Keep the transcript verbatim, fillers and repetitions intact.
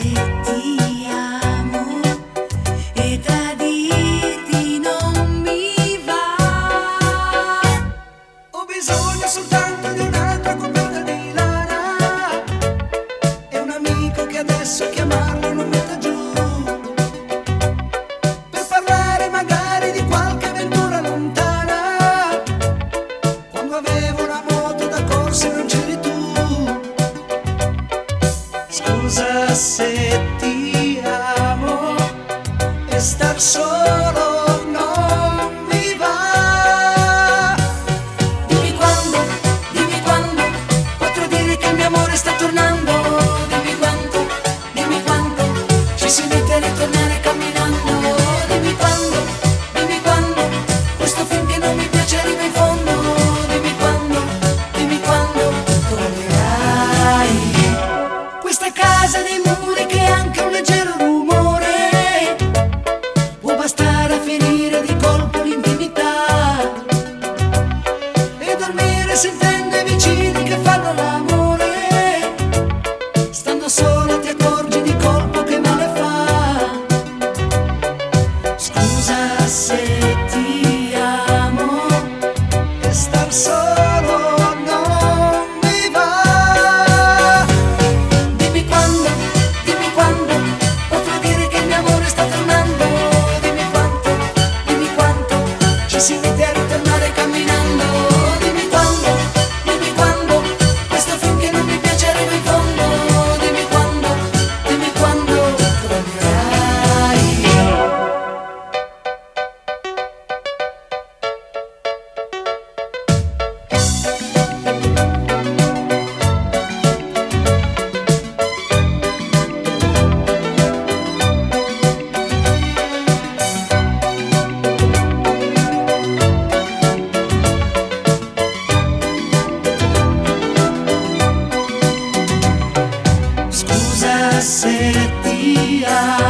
ti amo e tradirti non mi va. Ho bisogno soltanto di un'altra coperta di lana e un amico che adesso chiamarlo non metta giù, per parlare magari di qualche avventura lontana, quando avevo una moto da corsa e non c'eri tu. Scusa se ti amo e star solo non mi va. Dimmi quando, dimmi quando potrò dire che il mio amore sta tornando. Dimmi quanto, dimmi quanto ci si mette a ritornare camminando. Dimmi quando, dimmi quando questo film che non mi piace arriva in fondo. Dimmi quando, dimmi quando tornerai. Questa casa dei muri che anche un leggero rumore può bastare a finire di colpo l'intimità e dormire sentendo i vicini che fanno l'amore. Stando solo ti accorgi di colpo che male fa. Scusa se ti amo E star solo non mi va. dimmi quando, dimmi quando potrò dire che il mio amore sta tornando. Dimmi quanto, dimmi quanto ci si mette a ritornare camminando. Dimmi quando, dimmi quando questo film che non mi piace arriva in fondo. Dimmi quando, dimmi quando tornerai. Scusa se ti amo